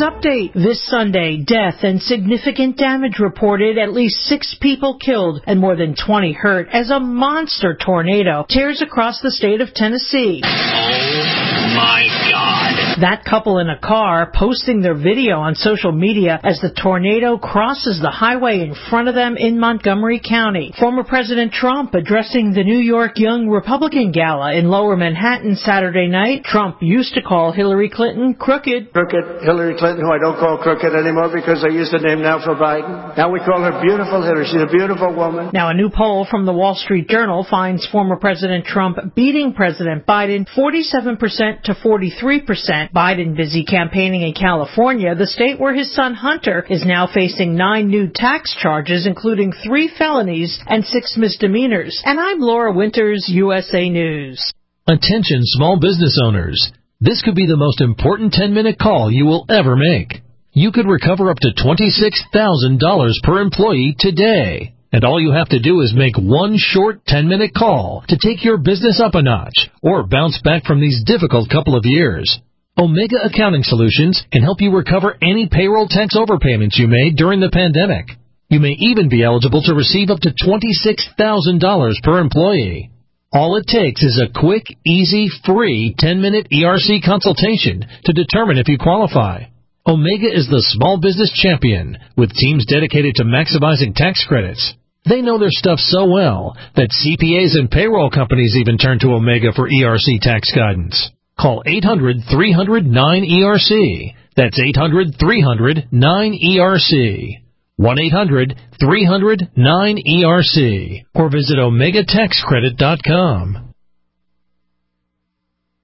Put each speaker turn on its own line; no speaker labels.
News Update. This Sunday, death and significant damage reported, at least 6 people killed and more than 20 hurt as a monster tornado tears across the state of Tennessee.
Oh my God.
That couple in a car posting their video on social media as the tornado crosses the highway in front of them in Montgomery County. Former President Trump addressing the New York Young Republican Gala in Lower Manhattan Saturday night. Trump used to call Hillary Clinton crooked.
Crooked Hillary Clinton, who I don't call crooked anymore because I use the name now for Biden. Now we call her beautiful Hillary. She's a beautiful woman.
Now a new poll from the Wall Street Journal finds former President Trump beating President Biden 47% to 43%. Biden busy campaigning in California, the state where his son Hunter is now facing 9 new tax charges, including 3 felonies and 6 misdemeanors. And I'm Laura Winters, USA News.
Attention small business owners. This could be the most important 10-minute call you will ever make. You could recover up to $26,000 per employee today. And all you have to do is make one short 10-minute call to take your business up a notch or bounce back from these difficult couple of years. Omega Accounting Solutions can help you recover any payroll tax overpayments you made during the pandemic. You may even be eligible to receive up to $26,000 per employee. All it takes is a quick, easy, free 10-minute ERC consultation to determine if you qualify. Omega is the small business champion with teams dedicated to maximizing tax credits. They know their stuff so well that CPAs and payroll companies even turn to Omega for ERC tax guidance. Call 800-300-9ERC. That's 800-300-9ERC. 1-800-300-9ERC. Or visit OmegaTaxCredit.com.